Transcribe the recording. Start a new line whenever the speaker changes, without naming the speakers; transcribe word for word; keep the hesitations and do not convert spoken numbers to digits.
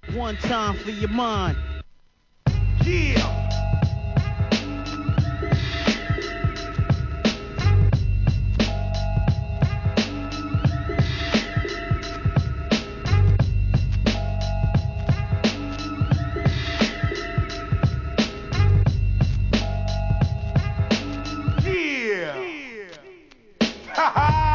One time for your mind.
Yeah. Yeah. Ha ha.